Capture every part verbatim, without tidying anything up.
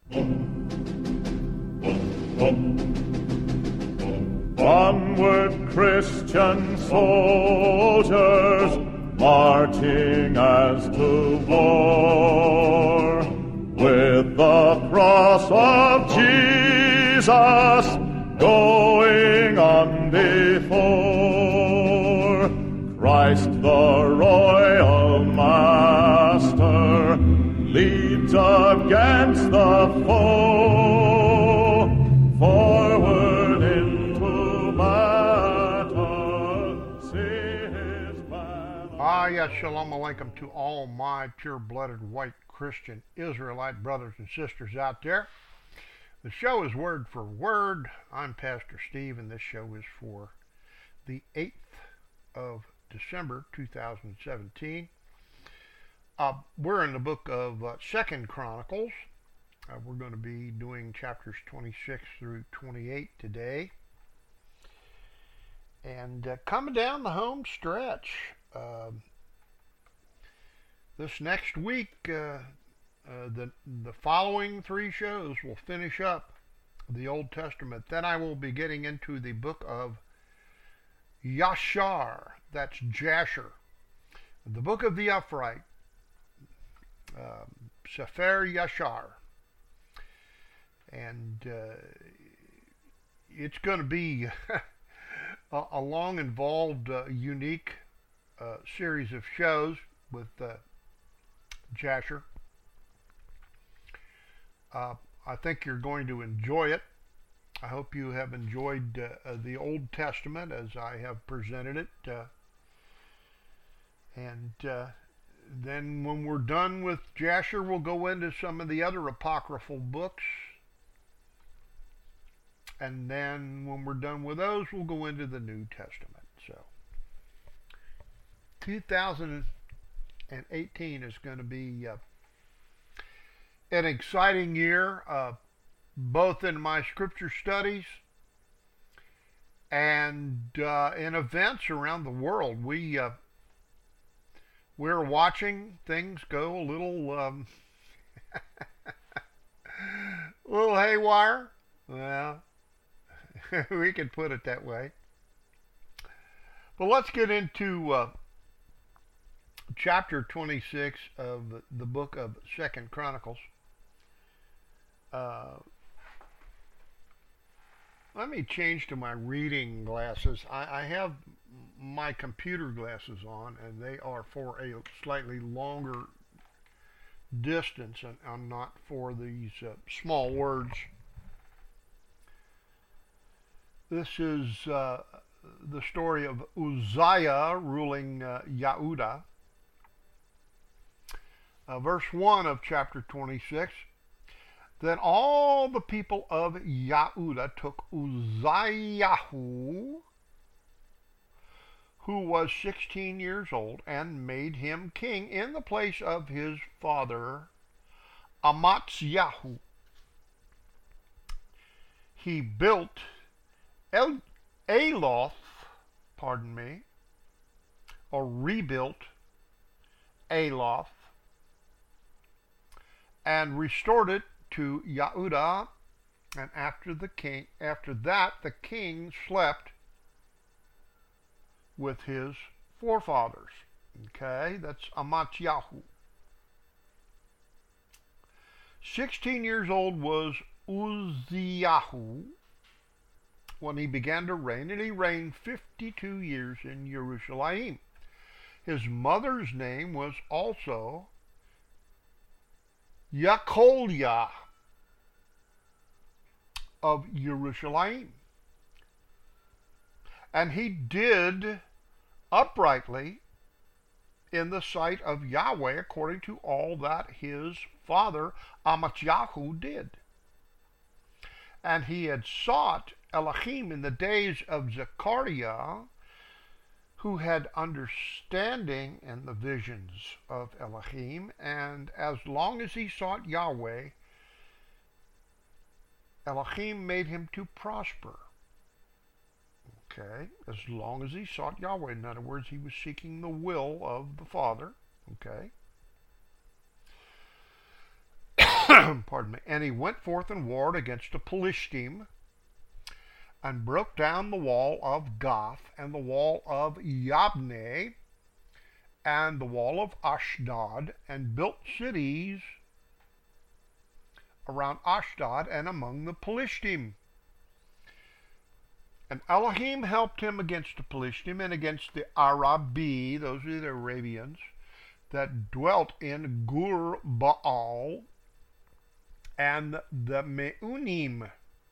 Onward, Christian soldiers, marching as to war, with the cross of Jesus going on before. Christ the royal master leads against the foe, forward into battle, see his banner. Ah, yes, shalom aleichem to all my pure-blooded white Christian Israelite brothers and sisters out there. The show is Word for Word. I'm Pastor Steve, and this show is for the eighth of December two thousand seventeen. Uh, we're in the book of uh, Second Chronicles. Uh, we're going to be doing chapters twenty-six through twenty-eight today. And uh, coming down the home stretch, uh, this next week, uh, uh, the, the following three shows will finish up the Old Testament. Then I will be getting into the book of Yashar, that's Jasher, the book of the upright, uh, Sefer Yashar. And uh, it's going to be a, a long, involved, uh, unique uh, series of shows with uh, Jasher. Uh, I think you're going to enjoy it. I hope you have enjoyed uh, uh, the Old Testament as I have presented it. Uh, and uh, then when we're done with Jasher, we'll go into some of the other apocryphal books. And then when we're done with those, we'll go into the New Testament. So two thousand eighteen is going to be uh, an exciting year, uh, both in my scripture studies and uh, in events around the world. We, uh, we're watching things go a little, um, a little haywire. Well, we can put it that way. But let's get into uh, chapter twenty-six of the book of Second Chronicles. Uh, let me change to my reading glasses. I, I have my computer glasses on, and they are for a slightly longer distance, and I'm not for these uh, small words. This is uh, the story of Uzziah ruling uh, Yehudah. Uh, verse one of chapter twenty-six. Then all the people of Yehudah took Uzziah, who was sixteen years old, and made him king in the place of his father Amaziah. He built El- Aloth, pardon me, or rebuilt Aloth, and restored it to Yehudah. And after the king, after that, the king slept with his forefathers. Okay, that's Amaziah. Sixteen years old was Uzziah when he began to reign, and he reigned fifty-two years in Jerusalem. His mother's name was also Yacholiah of Jerusalem. And he did uprightly in the sight of Yahweh according to all that his father Amaziah did. And he had sought Elohim in the days of Zechariah, who had understanding in the visions of Elohim, and as long as he sought Yahweh, Elohim made him to prosper. Okay, as long as he sought Yahweh. In other words, he was seeking the will of the Father. Okay. pardon me, and he went forth and warred against the Pelishtim, and broke down the wall of Gath, and the wall of Yabneh, and the wall of Ashdod, and built cities around Ashdod and among the Pelishtim. And Elohim helped him against the Pelishtim and against the Arabi, those are the Arabians, that dwelt in Gur Baal, and the Meunim.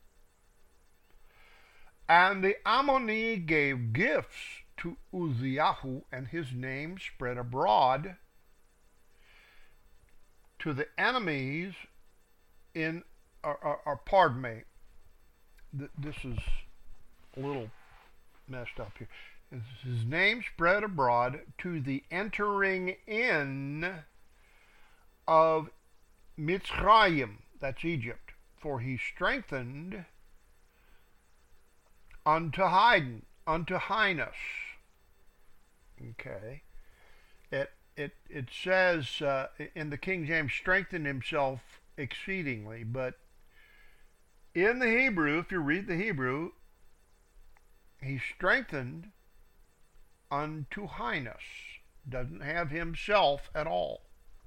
And the Ammoni gave gifts to Uzziah, and his name spread abroad to the enemies in, or, or, or pardon me, th- this is a little messed up here. His name spread abroad to the entering in of Mitzrayim, that's Egypt, for he strengthened unto Haydn, unto Highness. Okay. It it it says uh, in the King James, strengthened himself exceedingly, but in the Hebrew, if you read the Hebrew, he strengthened unto Highness. Doesn't have himself at all.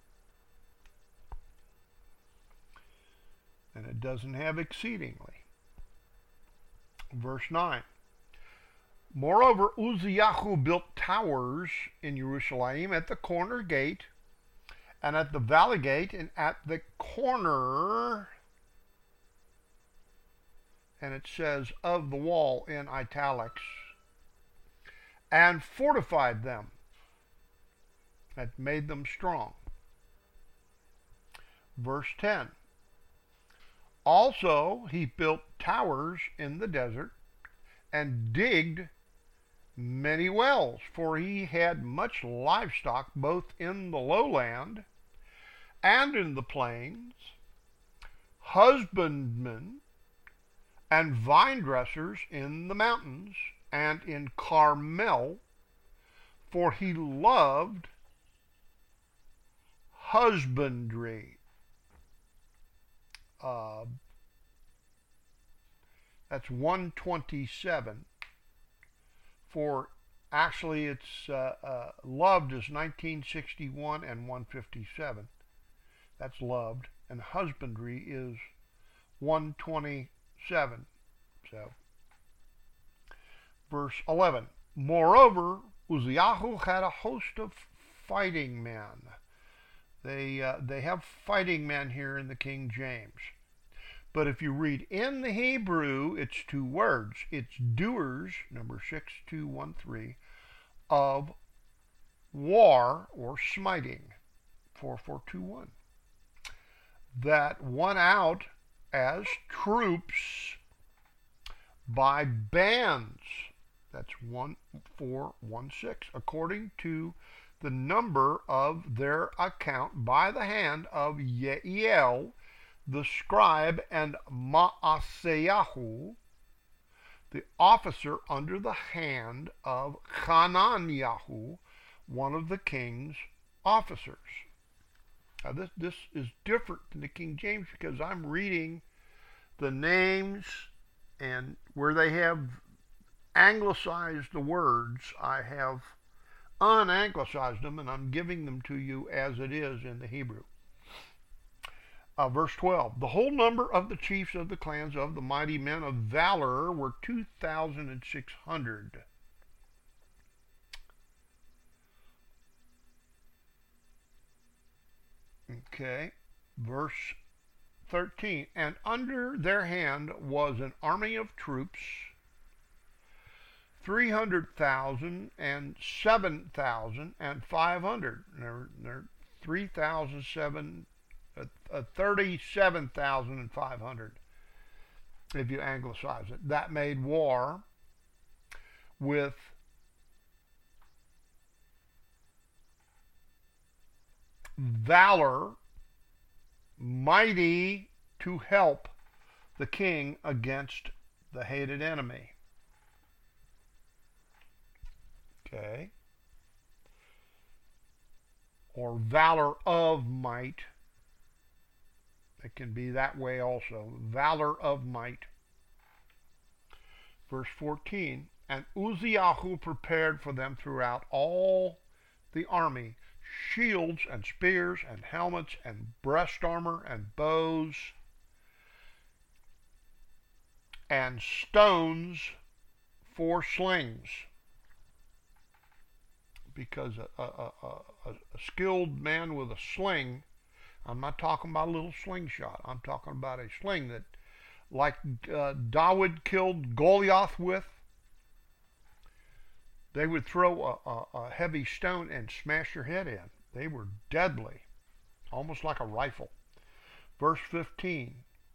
And it doesn't have exceedingly. Verse nine. Moreover, Uzziah built towers in Jerusalem at the corner gate, and at the valley gate, and at the corner, and it says of the wall in italics, and fortified them, that made them strong. Verse ten. Also he built towers in the desert, and digged many wells, for he had much livestock both in the lowland and in the plains, husbandmen and vine dressers in the mountains and in Carmel, for he loved husbandry. Uh, that's one twenty-seven. For actually it's uh, uh, loved is nineteen sixty-one and one fifty-seven. That's loved. And husbandry is one twenty-seven. So, verse eleven. Moreover, Uzziah had a host of fighting men. They uh, they have fighting men here in the King James. But if you read in the Hebrew, it's two words. It's doers, number six two one three, of war or smiting, four four two one. That won out as troops by bands. That's one four one six, according to the number of their account by the hand of Yeiel, the scribe, and Maaseyahu, the officer under the hand of Hananiah, one of the king's officers. Now this, this is different than the King James because I'm reading the names, and where they have anglicized the words, I have unanglicized them, and I'm giving them to you as it is in the Hebrew. Uh, verse twelve, the whole number of the chiefs of the clans of the mighty men of valor were two thousand six hundred. Okay, verse thirteen, and under their hand was an army of troops, three hundred thousand and seven thousand and five hundred. They're, they're three thousand seven Uh, thirty-seven thousand five hundred, if you anglicize it. That made war with valor, mighty to help the king against the hated enemy. Okay. Or valor of might. It can be that way also. Valor of might. Verse fourteen, and Uzziah prepared for them throughout all the army shields and spears and helmets and breast armor and bows and stones for slings. Because a, a, a, a, a skilled man with a sling, I'm not talking about a little slingshot, I'm talking about a sling that, like uh, David killed Goliath with, they would throw a, a, a heavy stone and smash your head in. They were deadly, almost like a rifle. Verse fifteen,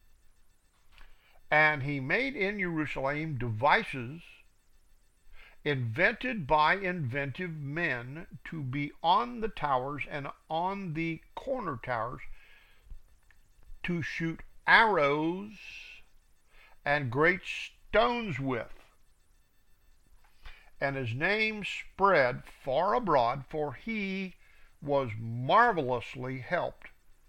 and he made in Jerusalem devices invented by inventive men to be on the towers and on the corner towers to shoot arrows and great stones with. And his name spread far abroad, for he was marvelously helped,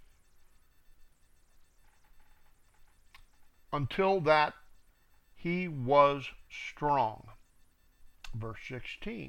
until that he was strong. Verse sixteen.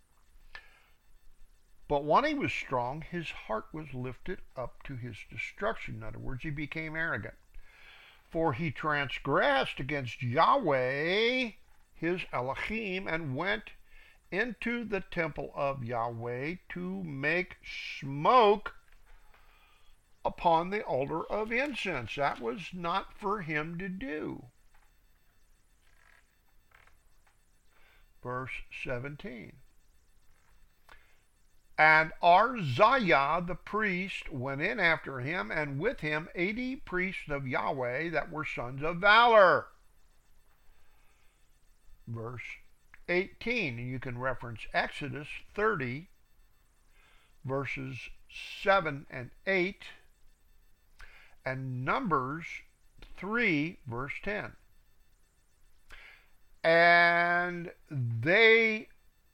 But when he was strong, his heart was lifted up to his destruction. In other words, he became arrogant. For he transgressed against Yahweh, his Elohim, and went into the temple of Yahweh to make smoke upon the altar of incense. That was not for him to do. Verse seventeen. And Arziah the priest went in after him, and with him eighty priests of Yahweh that were sons of valor. Verse eighteen, and you can reference Exodus thirty, verses seven and eight, and Numbers three, verse ten. And they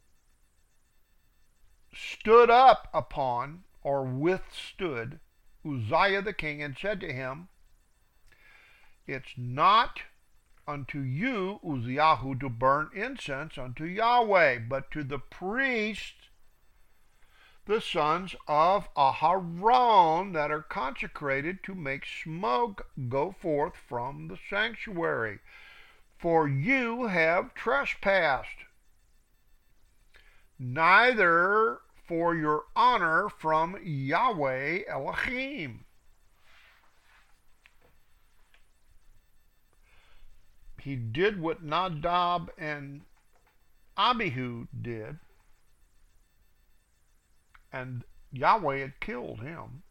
stood up upon, or withstood, Uzziah the king, and said to him, it's not unto you, Uzziah, to burn incense unto Yahweh, but to the priests, the sons of Aharon, that are consecrated to make smoke go forth from the sanctuary. For you have trespassed, neither for your honor from Yahweh Elohim. He did what Nadab and Abihu did, and Yahweh had killed him,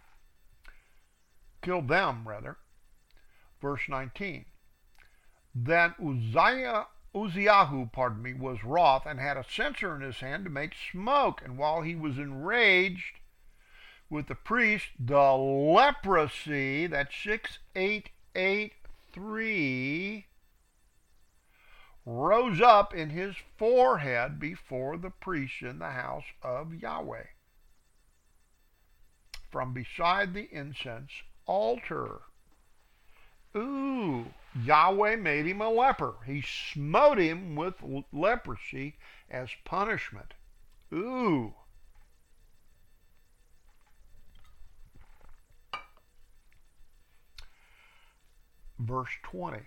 killed them rather. Verse nineteen. Then Uzziah, Uzziah, pardon me, was wroth, and had a censer in his hand to make smoke. And while he was enraged with the priest, the leprosy, that's six eight eight three, rose up in his forehead before the priests in the house of Yahweh, from beside the incense altar. Ooh, Yahweh made him a leper. He smote him with leprosy as punishment. Ooh. Verse twenty.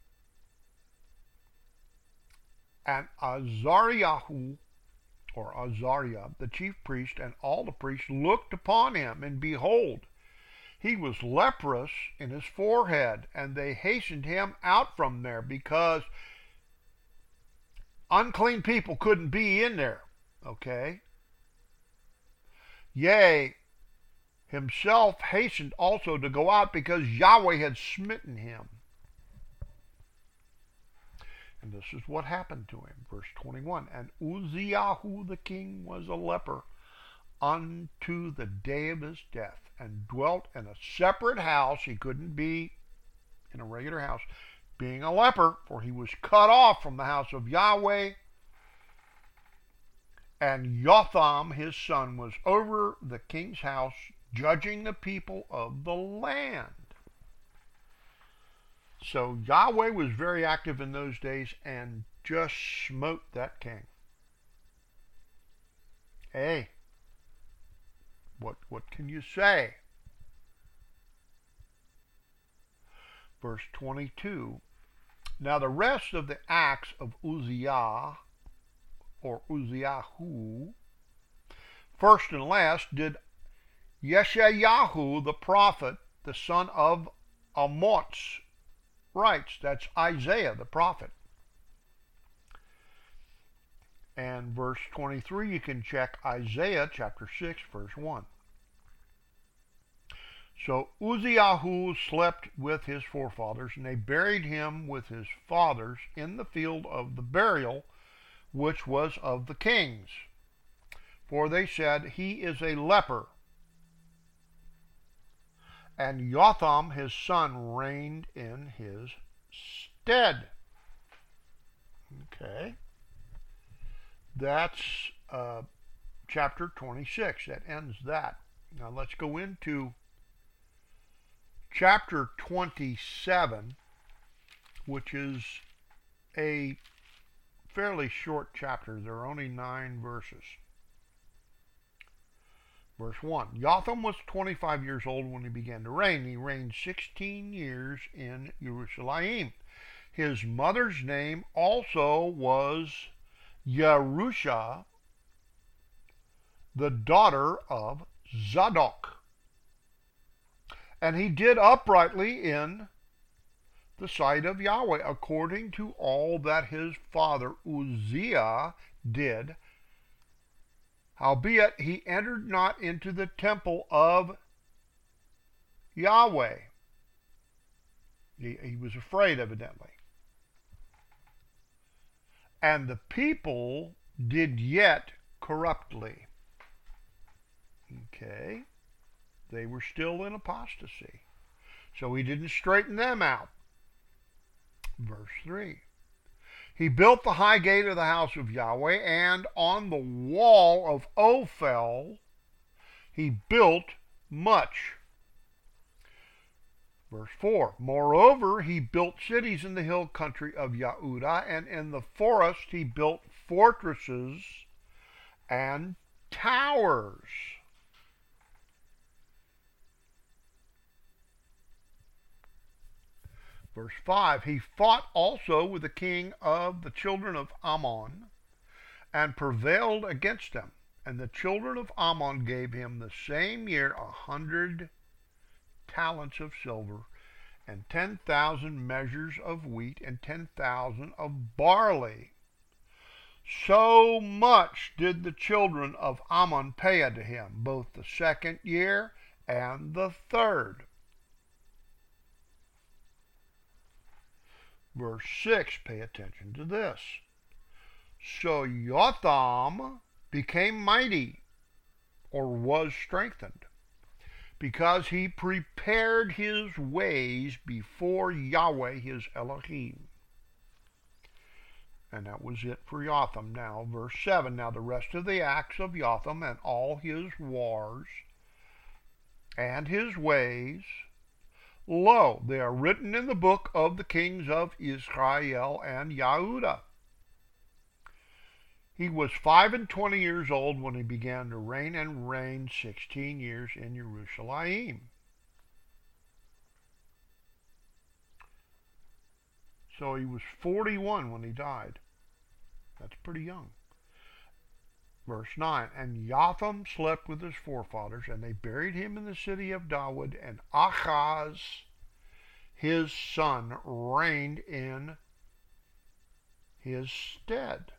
And Azariah, or Azariah, the chief priest, and all the priests looked upon him, and behold, he was leprous in his forehead, and they hastened him out from there, because unclean people couldn't be in there, okay? Yea, himself hastened also to go out, because Yahweh had smitten him. And this is what happened to him. Verse twenty-one, and Uzziah the king was a leper unto the day of his death, and dwelt in a separate house. He couldn't be in a regular house, being a leper, for he was cut off from the house of Yahweh. And Jotham his son was over the king's house, judging the people of the land. So Yahweh was very active in those days and just smote that king. Hey, what what can you say? Verse twenty-two. Now the rest of the acts of Uzziah, or Uzziahu, first and last, did Yeshayahu the prophet, the son of Amoz, writes. That's Isaiah the prophet. And verse twenty-three, you can check Isaiah chapter six, verse one. So Uzziahu slept with his forefathers, and they buried him with his fathers in the field of the burial, which was of the kings. For they said, he is a leper. And Jotham his son reigned in his stead. Okay. That's uh, chapter twenty-six. That ends that. Now let's go into chapter twenty-seven, which is a fairly short chapter. There are only nine verses. Verse one. Jotham was twenty-five years old when he began to reign. He reigned sixteen years in Jerusalem. His mother's name also was Yerusha, the daughter of Zadok. And he did uprightly in the sight of Yahweh, according to all that his father Uzziah did. Howbeit he entered not into the temple of Yahweh. He, he was afraid, evidently. And the people did yet corruptly. Okay. They were still in apostasy. So he didn't straighten them out. Verse three. He built the high gate of the house of Yahweh, and on the wall of Ophel he built much. Verse four. Moreover, he built cities in the hill country of Yehudah, and in the forest he built fortresses and towers. Verse five, he fought also with the king of the children of Ammon, and prevailed against them. And the children of Ammon gave him the same year a hundred talents of silver, and ten thousand measures of wheat, and ten thousand of barley. So much did the children of Ammon pay unto him, both the second year and the third. Verse six, pay attention to this. So Jotham became mighty, or was strengthened, because he prepared his ways before Yahweh his Elohim. And that was it for Jotham. Now, verse seven. Now the rest of the acts of Jotham and all his wars and his ways, lo, they are written in the book of the kings of Israel and Yehudah. He was five and twenty years old when he began to reign, and reigned sixteen years in Jerusalem. So he was forty-one when he died. That's pretty young. Verse nine, and Jotham slept with his forefathers, and they buried him in the city of David, and Achaz, his son, reigned in his stead.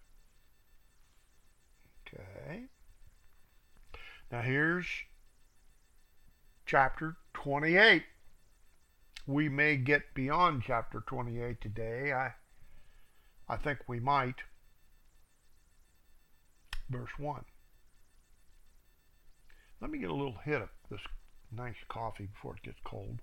Okay. Now here's chapter twenty-eight. We may get beyond chapter twenty-eight today. I, I think we might. Verse one. Let me get a little hit of this nice coffee before it gets cold.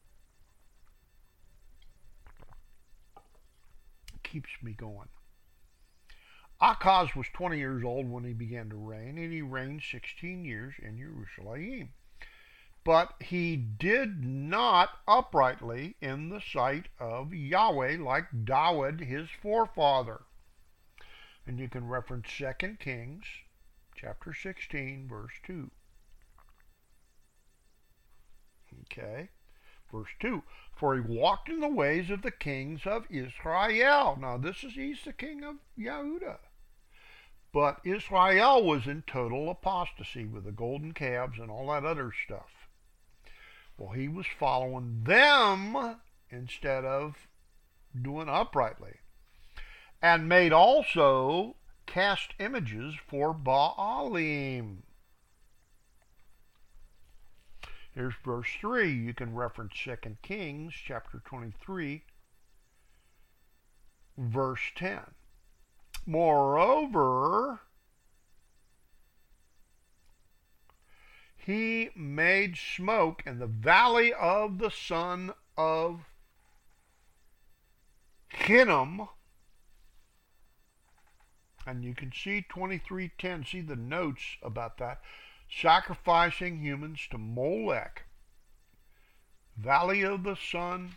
It keeps me going. Achaz was twenty years old when he began to reign, and he reigned sixteen years in Jerusalem. but he did not uprightly in the sight of Yahweh like Dawid his forefather. And you can reference Second Kings chapter sixteen, verse two. Okay, verse two. For he walked in the ways of the kings of Israel. Now this is, he's the king of Yehudah. But Israel was in total apostasy with the golden calves and all that other stuff. Well, he was following them instead of doing uprightly. And made also cast images for Baalim. Here's verse three. You can reference Second Kings chapter twenty-three, verse ten. Moreover, he made smoke in the valley of the son of Hinnom. And you can see twenty-three ten, see the notes about that. Sacrificing humans to Molech. Valley of the son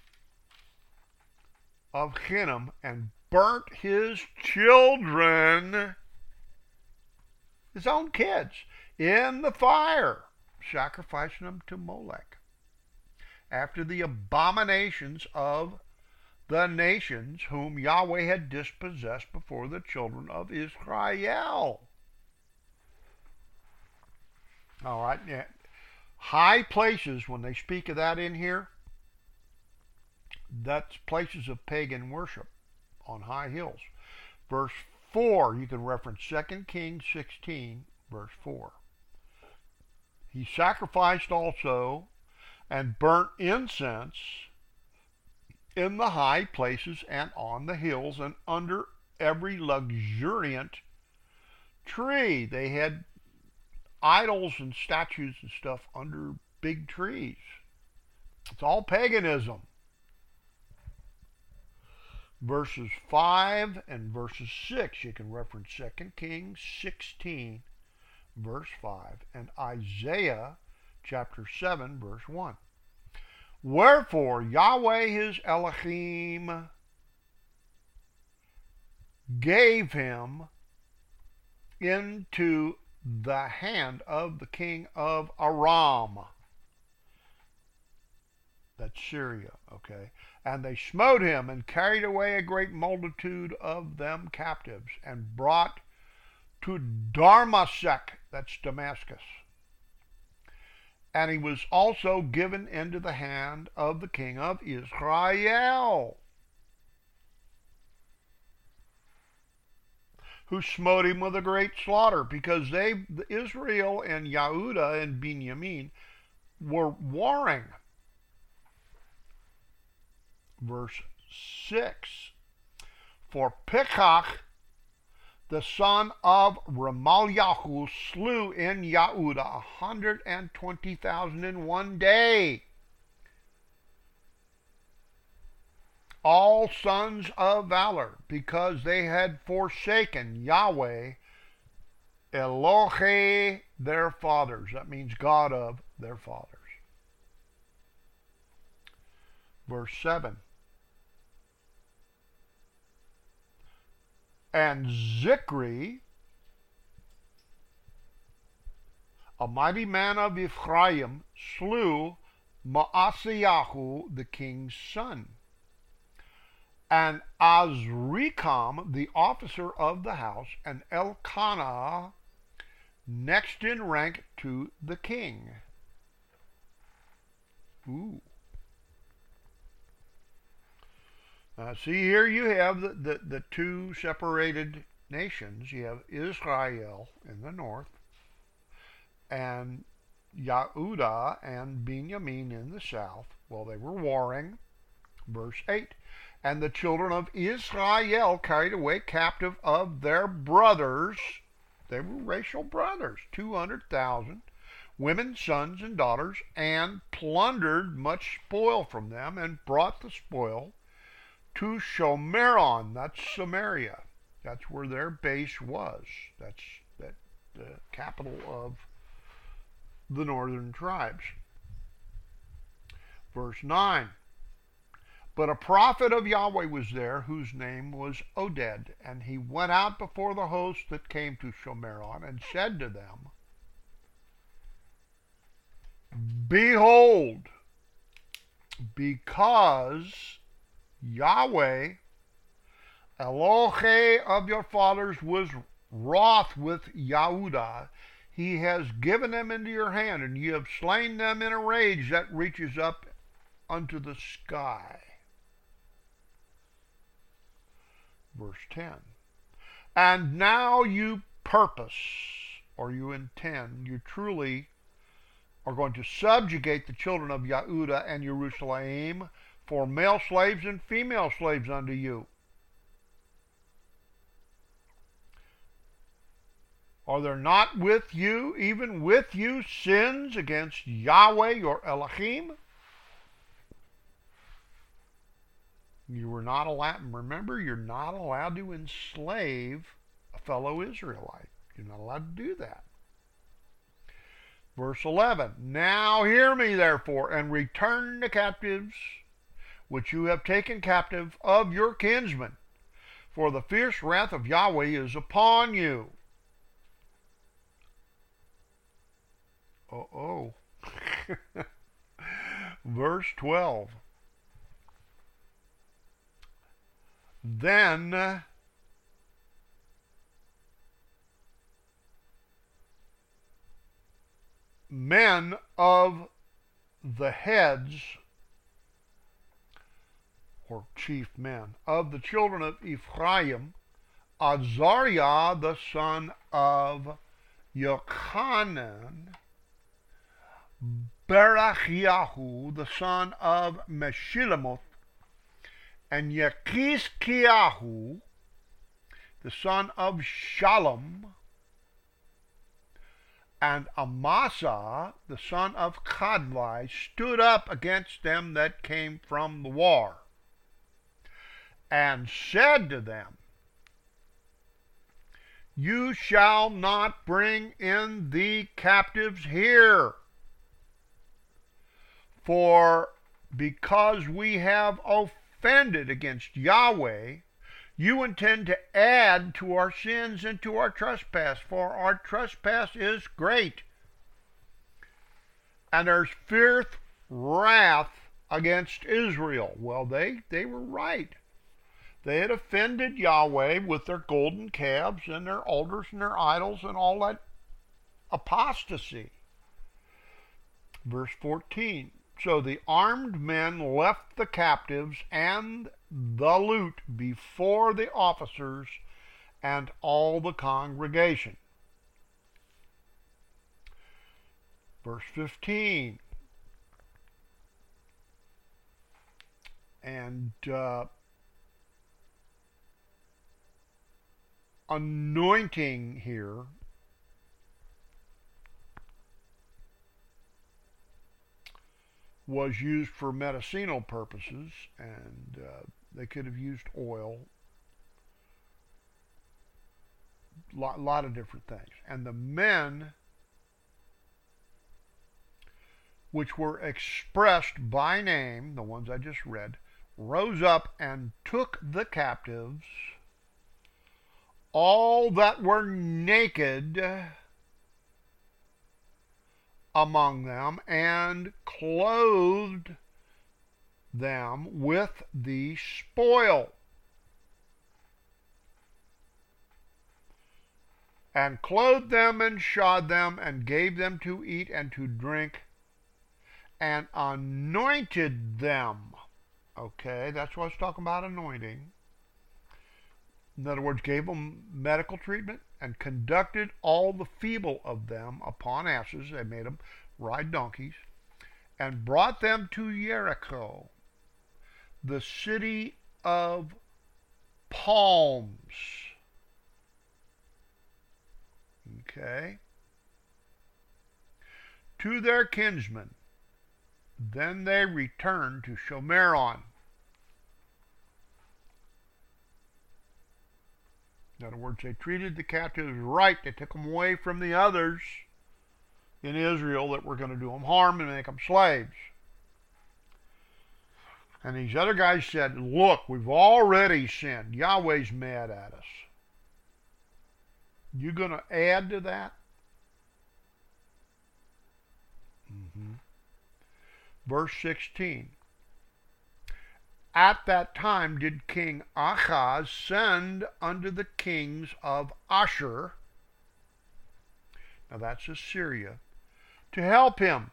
of Hinnom, and burnt his children, his own kids, in the fire, sacrificing them to Molech. After the abominations of the nations whom Yahweh had dispossessed before the children of Israel. All right, yeah. High places, when they speak of that in here, that's places of pagan worship on high hills. Verse four, you can reference Second Kings sixteen, verse four. He sacrificed also and burnt incense in the high places and on the hills and under every luxuriant tree. They had idols and statues and stuff under big trees. It's all paganism. Verses five and verses six, you can reference Second Kings sixteen, verse five, and Isaiah chapter seven, verse one. Wherefore Yahweh his Elohim gave him into the hand of the king of Aram. That's Syria, okay? And they smote him and carried away a great multitude of them captives and brought to Darmasek, that's Damascus. And he was also given into the hand of the king of Israel, who smote him with a great slaughter, because they, Israel and Yehudah and Benjamin, were warring. Verse six. For Pekach, the son of Ramalyahu, slew in Yehudah a hundred and twenty thousand in one day. All sons of valor, because they had forsaken Yahweh, Elohe, their fathers. That means God of their fathers. Verse seven. And Zikri, a mighty man of Ephraim, slew Maaseiah, the king's son. And Azrikam, the officer of the house, and Elkanah, next in rank to the king. Ooh. Uh, see, here you have the, the, the two separated nations. You have Israel in the north, and Yehudah and Benjamin in the south. Well, they were warring. Verse eight. And the children of Israel carried away captive of their brothers. They were racial brothers, two hundred thousand, women, sons, and daughters, and plundered much spoil from them, and brought the spoil to Shomeron, that's Samaria. That's where their base was. That's that, the capital of the northern tribes. Verse nine. But a prophet of Yahweh was there, whose name was Oded, and he went out before the host that came to Shomeron, and said to them, Behold, because Yahweh, Elohe of your fathers, was wroth with Yehudah, he has given them into your hand, and ye have slain them in a rage that reaches up unto the sky. Verse ten. And now you purpose, or you intend, you truly are going to subjugate the children of Yehudah and Jerusalem for male slaves and female slaves unto you. Are there not with you, even with you, sins against Yahweh your Elohim? You were not allowed, remember, you're not allowed to enslave a fellow Israelite. You're not allowed to do that. Verse eleven, Now hear me therefore, and return the captives which you have taken captive of your kinsmen, for the fierce wrath of Yahweh is upon you. Uh-oh. Verse twelve. Then men of the heads, or chief men, of the children of Ephraim, Azariah the son of Yochanan, Berachiahu the son of Meshilemoth, and Yechizkiahu the son of Shalom, and Amasa the son of Kadlai stood up against them that came from the war, and said to them, You shall not bring in the captives here, for because we have offended against Yahweh, you intend to add to our sins and to our trespass, for our trespass is great, and there's fierce wrath against Israel. Well, they, they were right. They had offended Yahweh with their golden calves and their altars and their idols and all that apostasy. Verse fourteen. So the armed men left the captives and the loot before the officers and all the congregation. Verse fifteen. And uh, anointing here was used for medicinal purposes, and uh, they could have used oil, a lot, lot of different things. And the men which were expressed by name, the ones I just read, rose up and took the captives, all that were naked among them, and clothed them with the spoil, and clothed them and shod them, and gave them to eat and to drink, and anointed them. Okay, that's what I was talking about, anointing. In other words, gave them medical treatment, and conducted all the feeble of them upon asses, they made them ride donkeys, and brought them to Jericho, the city of palms. Okay. To their kinsmen. Then they returned to Shomeron. In other words, they treated the captives right. They took them away from the others in Israel that were going to do them harm and make them slaves. And these other guys said, look, we've already sinned. Yahweh's mad at us. You going to add to that? Mm-hmm. Verse sixteen. At that time did King Ahaz send unto the kings of Ashur, now that's Assyria, to help him.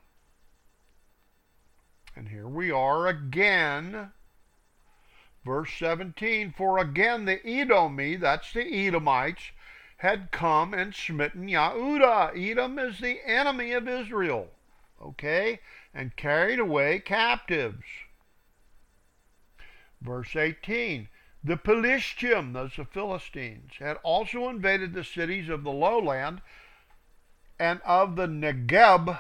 And here we are again, verse seventeen, for again the Edomi, that's the Edomites, had come and smitten Yehudah. Edom is the enemy of Israel, okay, and carried away captives. Verse eighteen, the Pelishtim, those the Philistines, had also invaded the cities of the lowland and of the Negeb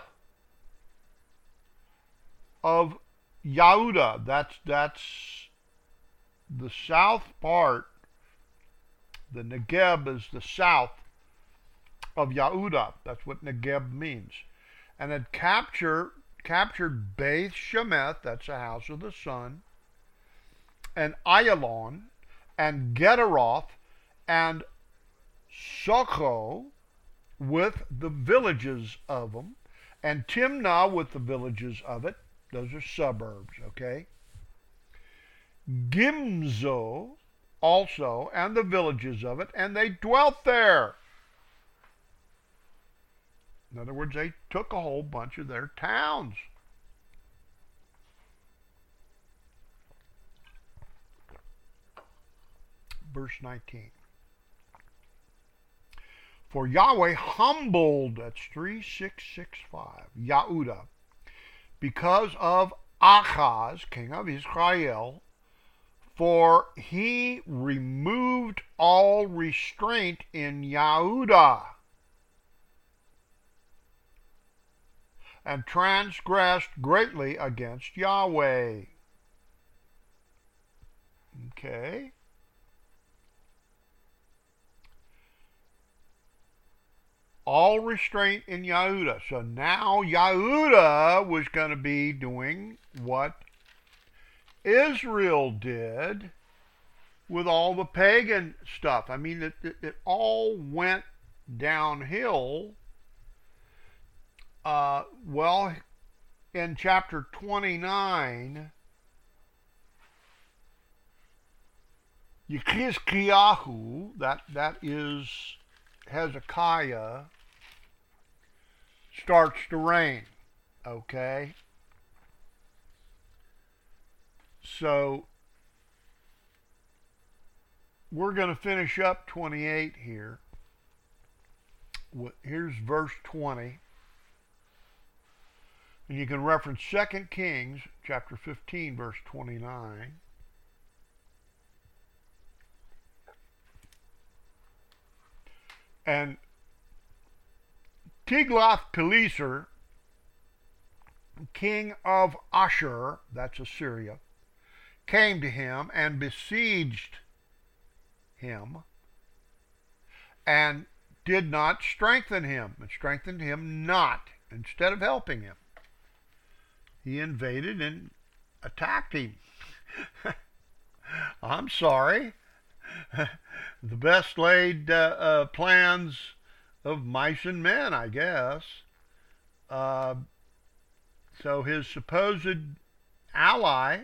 of Yehudah. That's, that's the south part. The Negeb is the south of Yehudah. That's what Negeb means. And had captured, captured Beth Shemeth, that's the house of the sun, and Ayalon, and Gederoth, and Socho, with the villages of them, and Timnah with the villages of it. Those are suburbs, okay? Gimzo also, and the villages of it, and they dwelt there. In other words, they took a whole bunch of their towns. Verse nineteen. For Yahweh humbled, that's three six six five, Yehudah, because of Ahaz, king of Israel, for he removed all restraint in Yehudah, and transgressed greatly against Yahweh. Okay. All restraint in Yehudah. So now Yehudah was going to be doing what Israel did with all the pagan stuff. I mean, it, it, it all went downhill. Uh, well, in chapter twenty-nine, Yechizkiyahu, that, that is Hezekiah, starts to reign, okay? So we're going to finish up twenty-eight here. Here's verse twenty. And you can reference Second Kings chapter fifteen, verse twenty-nine. And Tiglath-Pileser, king of Ashur, that's Assyria, came to him and besieged him and did not strengthen him, and strengthened him not, instead of helping him. He invaded and attacked him. I'm sorry. The best laid uh, uh, plans of mice and men, I guess. Uh, so his supposed ally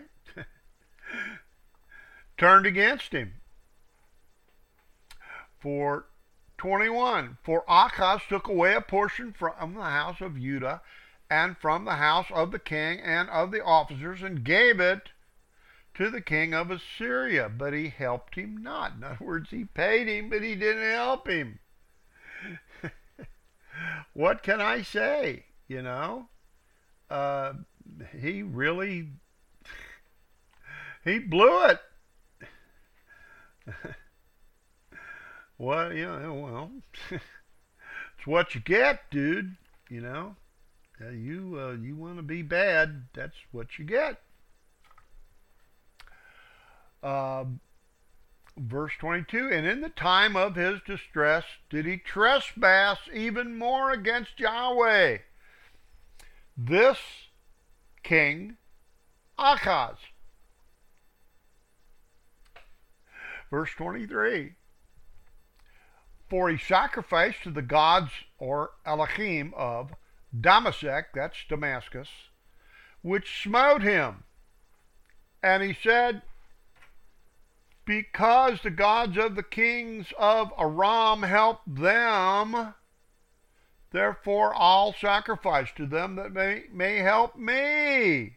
turned against him. For twenty-one, for Achaz took away a portion from the house of Judah and from the house of the king and of the officers, and gave it to the king of Assyria, but he helped him not. In other words, he paid him, but he didn't help him. What can I say? You know, uh, he really, he blew it. Well, you know, well, it's what you get, dude. You know, uh, you uh, you want to be bad, that's what you get. Uh, verse twenty-two, and in the time of his distress did he trespass even more against Yahweh. This king, Achaz, Verse twenty-three. For he sacrificed to the gods, or Elohim, of Damasek, that's Damascus, which smote him. And he said, because the gods of the kings of Aram helped them, therefore I'll sacrifice to them that may, may help me.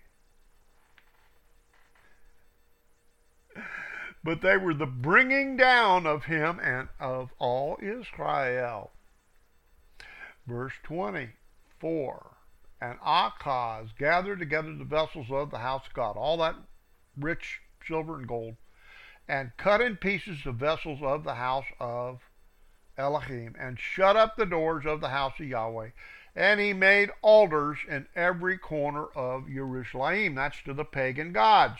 But they were the bringing down of him and of all Israel. Verse twenty-four. And Achaz gathered together the vessels of the house of God, all that rich silver and gold, and cut in pieces the vessels of the house of Elohim, and shut up the doors of the house of Yahweh. And he made altars in every corner of Jerusalem. That's to the pagan gods.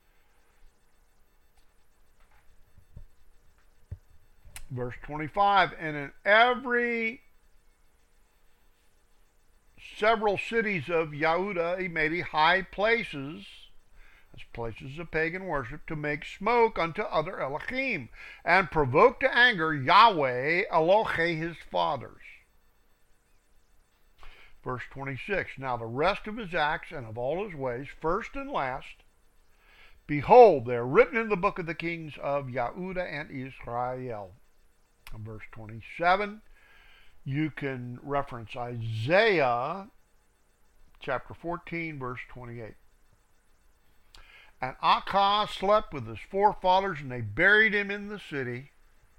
Verse twenty-five, and in every several cities of Yehuda he made high places, as places of pagan worship, to make smoke unto other Elohim, and provoke to anger Yahweh Elohei his fathers. Verse twenty-six, now the rest of his acts and of all his ways, first and last, behold, they are written in the book of the kings of Yehuda and Israel. And verse twenty-seven, you can reference Isaiah chapter fourteen, verse twenty-eight. And Achaz slept with his forefathers, and they buried him in the city,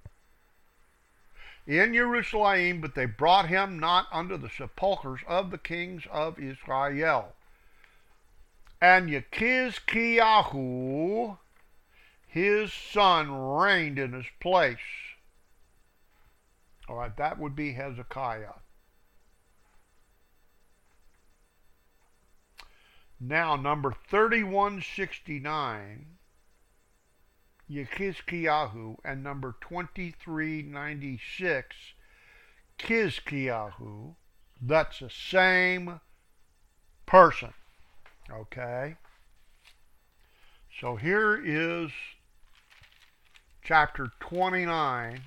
in Jerusalem, but they brought him not unto the sepulchres of the kings of Israel. And Yechizkiyahu, his son, reigned in his place. All right, that would be Hezekiah. Now, number thirty-one sixty-nine, Yechizkiyahu, and number twenty-three ninety-six, Kizkiyahu. That's the same person. Okay? So here is chapter twenty-nine.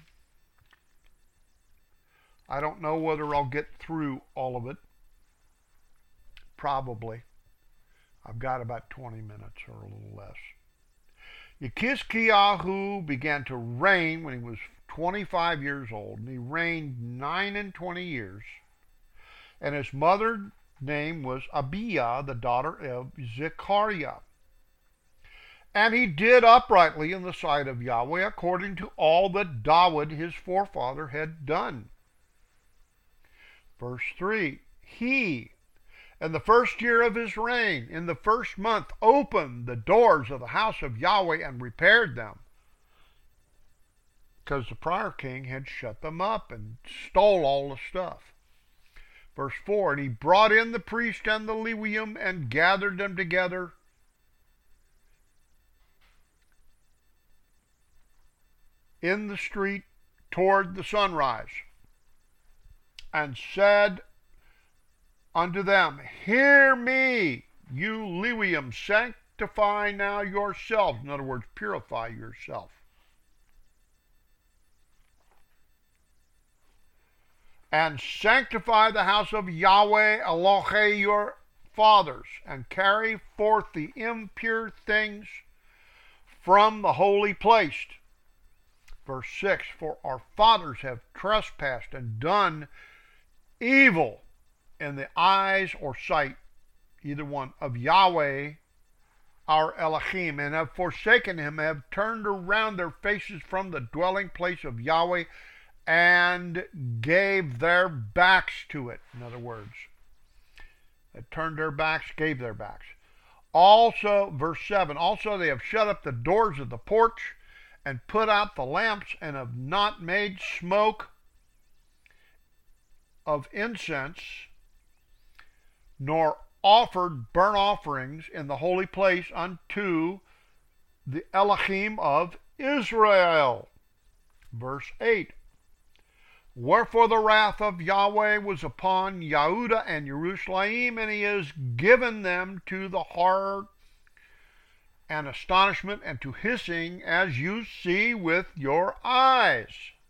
I don't know whether I'll get through all of it. Probably. I've got about twenty minutes or a little less. Yechizkiyahu began to reign when he was twenty-five years old, and he reigned nine and twenty years. And his mother's name was Abiah, the daughter of Zechariah. And he did uprightly in the sight of Yahweh, according to all that David his forefather had done. Verse three, he, in the first year of his reign, in the first month, opened the doors of the house of Yahweh and repaired them, because the prior king had shut them up and stole all the stuff. Verse four, and he brought in the priest and the Levium and gathered them together in the street toward the sunrise, and said unto them, hear me, you Levium, sanctify now yourselves. In other words, purify yourself. And sanctify the house of Yahweh Elohei your fathers, and carry forth the impure things from the holy place. Verse six, for our fathers have trespassed and done evil in the eyes or sight, either one, of Yahweh our Elohim, and have forsaken him, have turned around their faces from the dwelling place of Yahweh, and gave their backs to it. In other words, they turned their backs, gave their backs. Also, verse seven, also they have shut up the doors of the porch, and put out the lamps, and have not made smoke of incense, nor offered burnt offerings in the holy place unto the Elohim of Israel. Verse eight, wherefore the wrath of Yahweh was upon Yehuda and Jerusalem, and he has given them to the heart and astonishment and to hissing as you see with your eyes.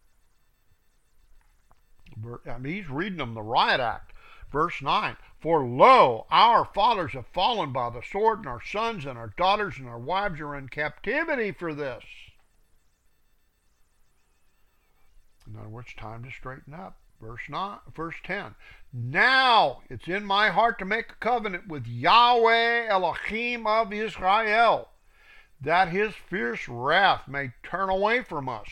I mean, he's reading them the riot act. Verse nine, for lo, our fathers have fallen by the sword, and our sons and our daughters and our wives are in captivity for this. In other words, time to straighten up. Verse nine, verse ten. Now it's in my heart to make a covenant with Yahweh Elohim of Israel, that his fierce wrath may turn away from us.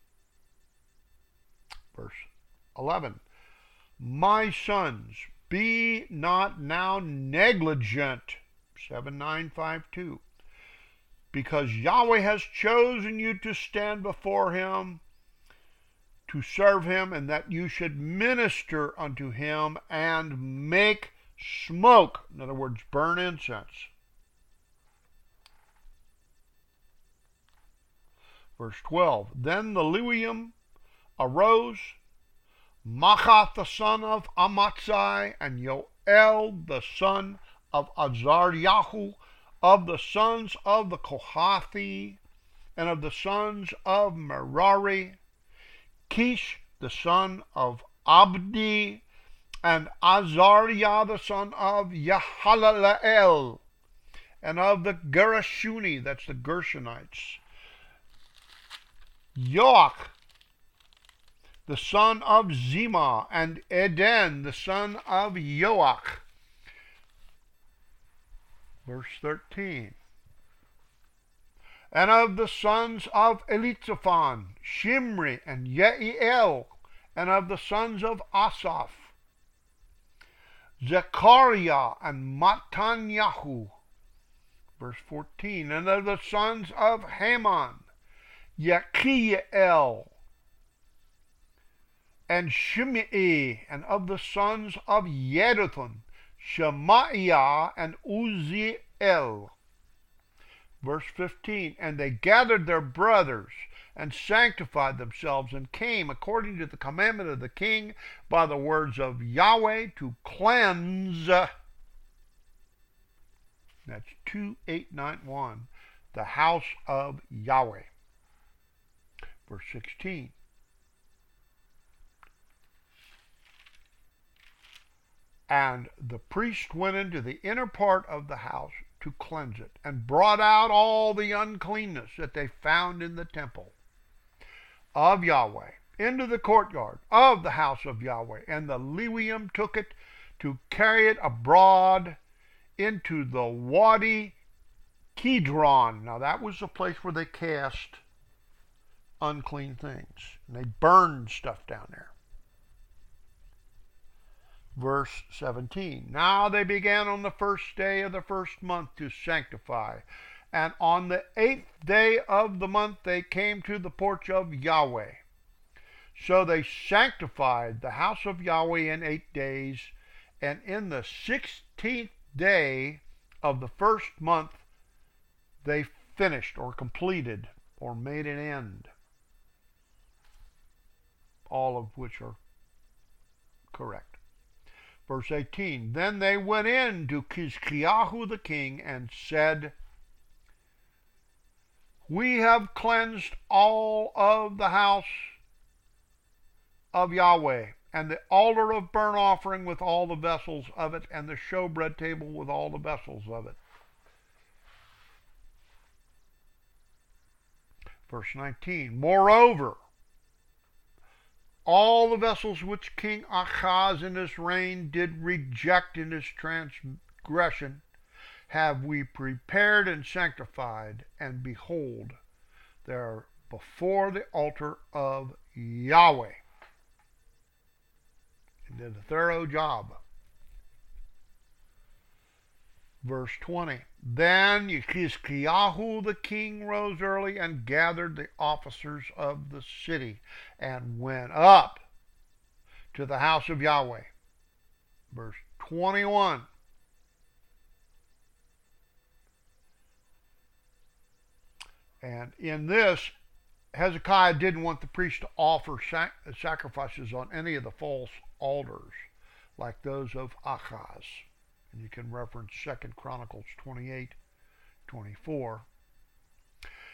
Verse eleven. My sons, be not now negligent. seven nine five two. Because Yahweh has chosen you to stand before him, to serve him, and that you should minister unto him and make smoke. In other words, burn incense. Verse twelve. Then the Lewium arose, Machath the son of Amatzai, and Yoel the son of Azaryahu, of the sons of the Kohathi, and of the sons of Merari, Kish the son of Abdi, and Azariah the son of Yahalaleel, and of the Gerashuni, that's the Gershonites, Yoach the son of Zima, and Eden the son of Yoach. Verse thirteen. And of the sons of Elitzaphan, Shimri and Yeiel, and of the sons of Asaph, Zechariah and Matanyahu. Verse fourteen. And of the sons of Haman, Yechiel and Shimei, and of the sons of Yeduthun, Shemaiah and Uziel. Verse fifteen, and they gathered their brothers and sanctified themselves and came according to the commandment of the king by the words of Yahweh to cleanse. That's two eight nine one, the house of Yahweh. Verse sixteen. And the priest went into the inner part of the house to cleanse it, and brought out all the uncleanness that they found in the temple of Yahweh into the courtyard of the house of Yahweh. And the Lewium took it to carry it abroad into the Wadi Kidron. Now that was the place where they cast unclean things, and they burned stuff down there. Verse seventeen. Now they began on the first day of the first month to sanctify. And on the eighth day of the month they came to the porch of Yahweh. So they sanctified the house of Yahweh in eight days. And in the sixteenth day of the first month they finished or completed or made an end. All of which are correct. Verse eighteen, then they went in to Chizkiyahu the king and said, we have cleansed all of the house of Yahweh, and the altar of burnt offering with all the vessels of it, and the showbread table with all the vessels of it. Verse nineteen, moreover, all the vessels which King Achaz in his reign did reject in his transgression have we prepared and sanctified, and behold, they are before the altar of Yahweh. He did a thorough job. Verse twenty, then Chizkiyahu the king rose early and gathered the officers of the city and went up to the house of Yahweh. Verse twenty-one. And in this, Hezekiah didn't want the priest to offer sac- sacrifices on any of the false altars like those of Achaz. And you can reference Second Chronicles twenty-eight, twenty-four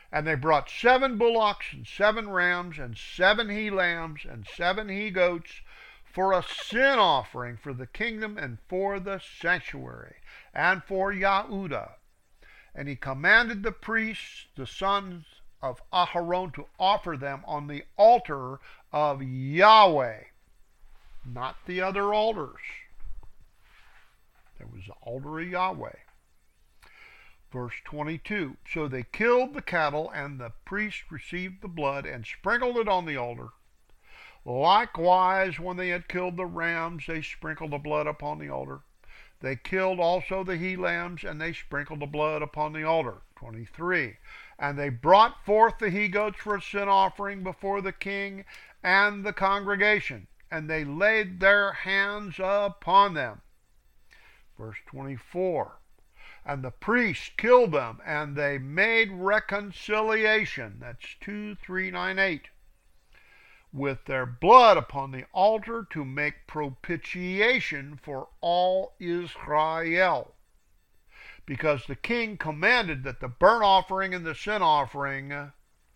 And they brought seven bullocks and seven rams and seven he lambs and seven he goats for a sin offering for the kingdom and for the sanctuary and for Yahudah. And he commanded the priests, the sons of Aharon, to offer them on the altar of Yahweh, not the other altars. There was the altar of Yahweh. Verse twenty-two, so they killed the cattle, and the priest received the blood and sprinkled it on the altar. Likewise, when they had killed the rams, they sprinkled the blood upon the altar. They killed also the he lambs, and they sprinkled the blood upon the altar. twenty-three, and they brought forth the he goats for a sin offering before the king and the congregation, and they laid their hands upon them. Verse twenty-four, and the priests killed them, and they made reconciliation. That's two, three, nine, eight. With their blood upon the altar to make propitiation for all Israel. Because the king commanded that the burnt offering and the sin offering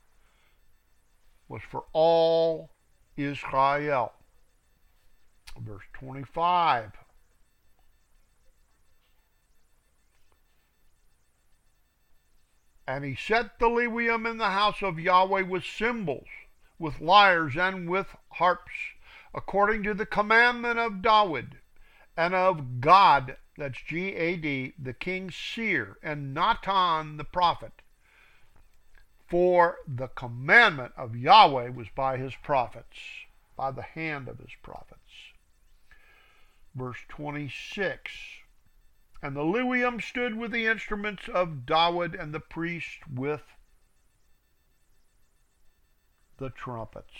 was for all Israel. Verse twenty-five. And he set the Levium in the house of Yahweh with cymbals, with lyres, and with harps, according to the commandment of David, and of Gad, that's G A D, the king's seer, and Natan the prophet. For the commandment of Yahweh was by his prophets, by the hand of his prophets. Verse twenty-six. And the Levium stood with the instruments of David, and the priest with the trumpets.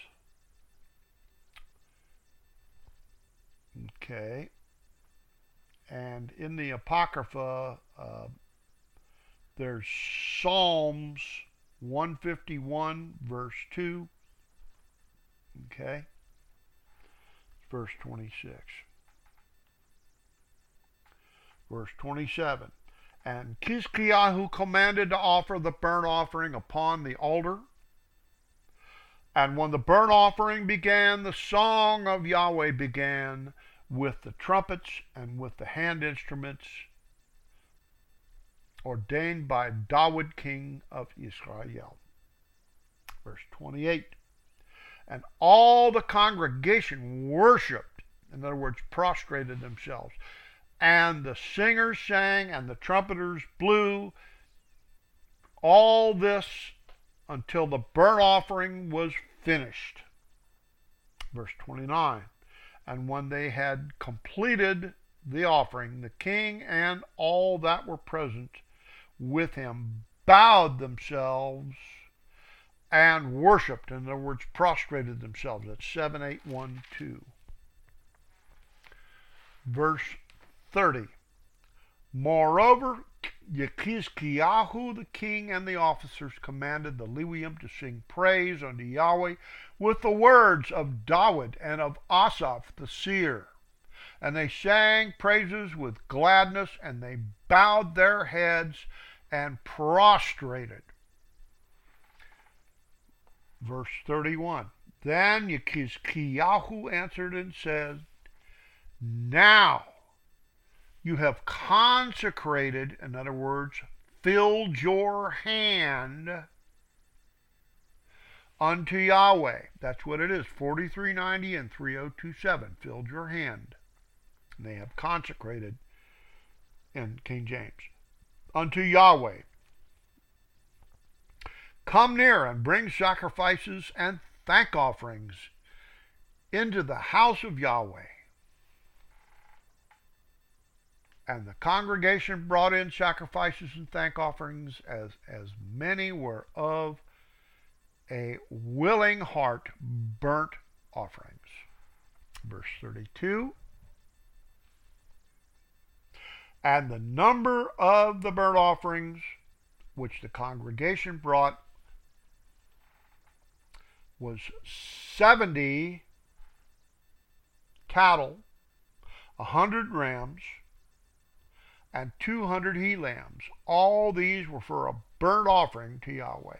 Okay. And in the Apocrypha, uh, there's Psalms one fifty-one, verse two. Okay. Verse twenty-six. Verse twenty-seven. And Chizkiyahu commanded to offer the burnt offering upon the altar. And when the burnt offering began, the song of Yahweh began with the trumpets and with the hand instruments ordained by David, king of Israel. Verse twenty-eight. And all the congregation worshipped, in other words, prostrated themselves. And the singers sang, and the trumpeters blew. All this until the burnt offering was finished. Verse twenty-nine. And when they had completed the offering, the king and all that were present with him bowed themselves and worshipped. In other words, prostrated themselves. That's seven, eight, one, two. Verse thirty. Moreover, Chizkiyahu the king and the officers commanded the Levium to sing praise unto Yahweh with the words of David and of Asaph the seer. And they sang praises with gladness, and they bowed their heads and prostrated. Verse thirty-one. Then Chizkiyahu answered and said, Now you have consecrated, in other words, filled your hand unto Yahweh. That's what it is, forty-three ninety and three oh two seven, filled your hand. And they have consecrated in King James. Unto Yahweh. Come near and bring sacrifices and thank offerings into the house of Yahweh. And the congregation brought in sacrifices and thank offerings as, as many were of a willing heart, burnt offerings. Verse thirty-two. And the number of the burnt offerings which the congregation brought was seventy cattle, a hundred rams, and two hundred he lambs. All these were for a burnt offering to Yahweh.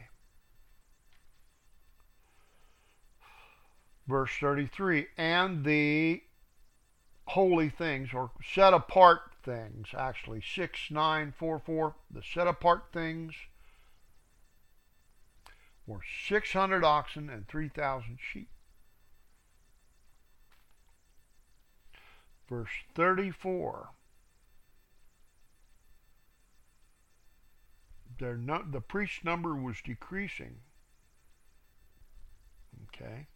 Verse thirty-three, and the holy things, or set apart things, actually, six nine four four, the set apart things were six hundred oxen and three thousand sheep. Verse thirty-four, their no, the priest's number was decreasing. Okay.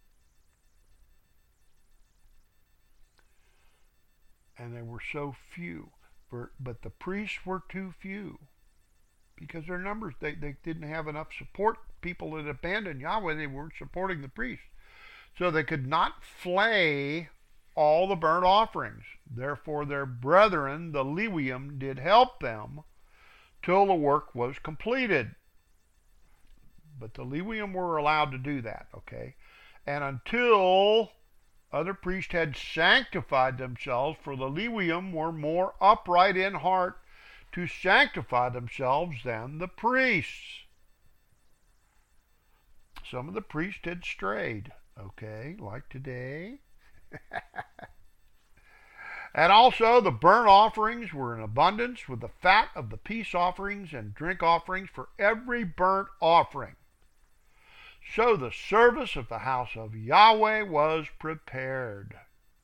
And they were so few. But the priests were too few. Because their numbers, they, they didn't have enough support. People had abandoned Yahweh, they weren't supporting the priests. So they could not flay all the burnt offerings. Therefore their brethren, the Levium, did help them till the work was completed. But the Levium were allowed to do that, okay? And until other priests had sanctified themselves, for the Levium were more upright in heart to sanctify themselves than the priests. Some of the priests had strayed, okay, like today. And also the burnt offerings were in abundance, with the fat of the peace offerings and drink offerings for every burnt offering. So the service of the house of Yahweh was prepared.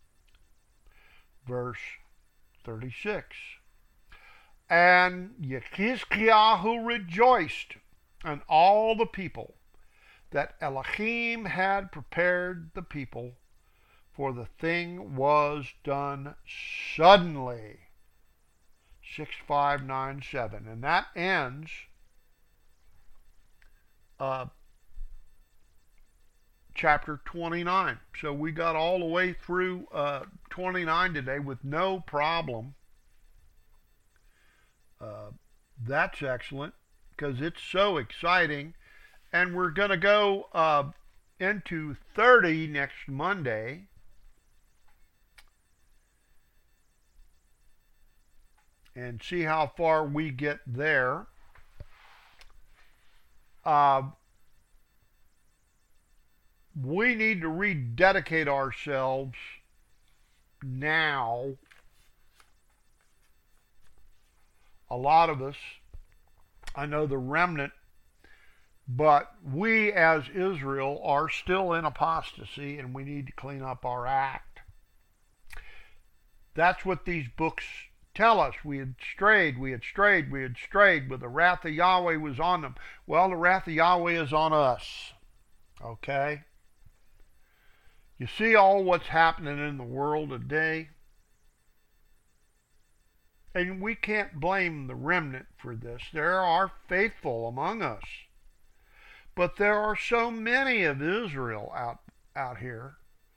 Verse thirty-six. And Yechizkiyahu rejoiced, and all the people, that Elohim had prepared the people, for the thing was done suddenly. six five nine seven. And that ends uh, chapter twenty-nine. So we got all the way through uh, twenty-nine today with no problem. Uh, that's excellent, because it's so exciting. And we're going to go uh, into thirty next Monday. And see how far we get there. Uh, we need to rededicate ourselves now. A lot of us, I know the remnant, but we as Israel are still in apostasy, and we need to clean up our act. That's what these books tell us. We had strayed, we had strayed, we had strayed, but the wrath of Yahweh was on them. Well, the wrath of Yahweh is on us. Okay? You see all what's happening in the world today? And we can't blame the remnant for this. There are faithful among us. But there are so many of Israel out, out here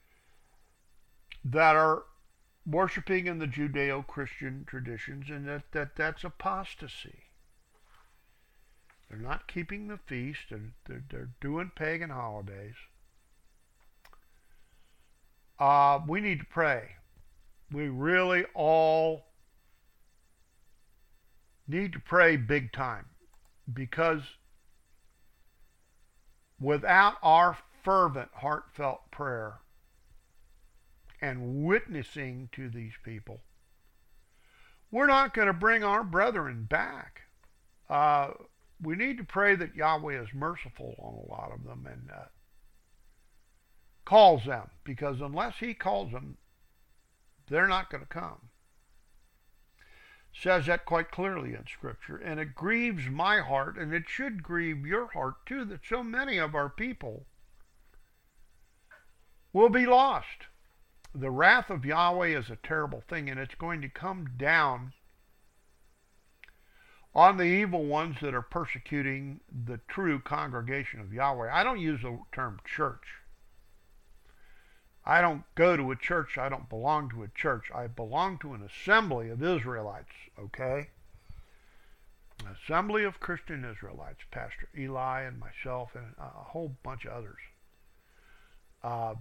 that are worshiping in the Judeo-Christian traditions, and that, that that's apostasy. They're not keeping the feast, and they're, they're doing pagan holidays. Uh, we need to pray. We really all need to pray big time, because without our fervent, heartfelt prayer and witnessing to these people, we're not going to bring our brethren back. Uh, we need to pray that Yahweh is merciful on a lot of them and uh, calls them, because unless he calls them, they're not going to come. Says that quite clearly in Scripture, and it grieves my heart, and it should grieve your heart too, that so many of our people will be lost. The wrath of Yahweh is a terrible thing, and it's going to come down on the evil ones that are persecuting the true congregation of Yahweh. I don't use the term church. I don't go to a church. I don't belong to a church. I belong to an assembly of Israelites, okay? An assembly of Christian Israelites, Pastor Eli and myself and a whole bunch of others. Uh,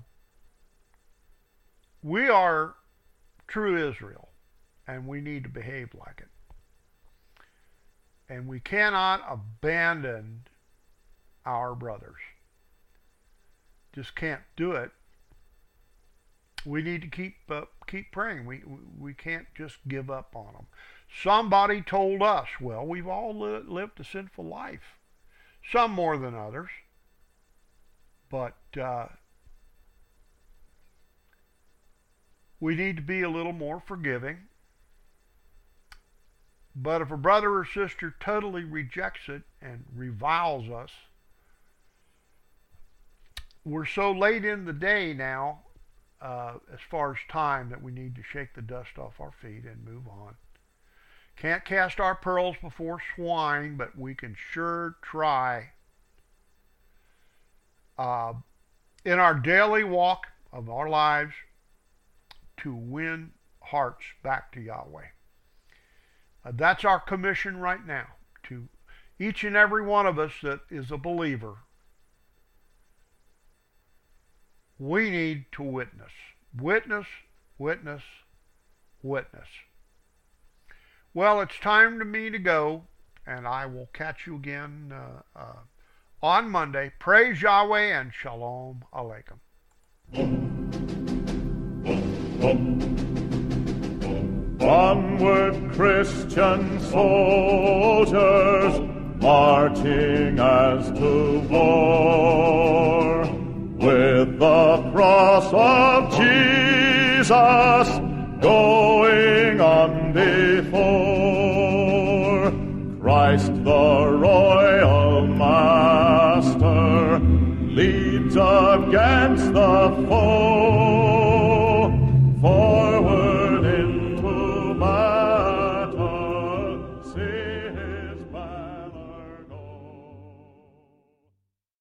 we are true Israel, and we need to behave like it. And we cannot abandon our brothers. Just can't do it. We need to keep uh, keep praying. We we can't just give up on them. Somebody told us, well, we've all li- lived a sinful life. Some more than others. But uh, we need to be a little more forgiving. But if a brother or sister totally rejects it and reviles us, we're so late in the day now, uh, as far as time, that we need to shake the dust off our feet and move on. Can't cast our pearls before swine, but we can sure try uh, in our daily walk of our lives to win hearts back to Yahweh. Uh, that's our commission right now, to each and every one of us that is a believer. We need to witness. Witness, witness, witness. Well, it's time for me to go, and I will catch you again uh, uh, on Monday. Praise Yahweh and Shalom Aleichem. Onward, Christian soldiers, marching as to war, with the cross of Jesus going on before. Christ the royal master leads against the foe.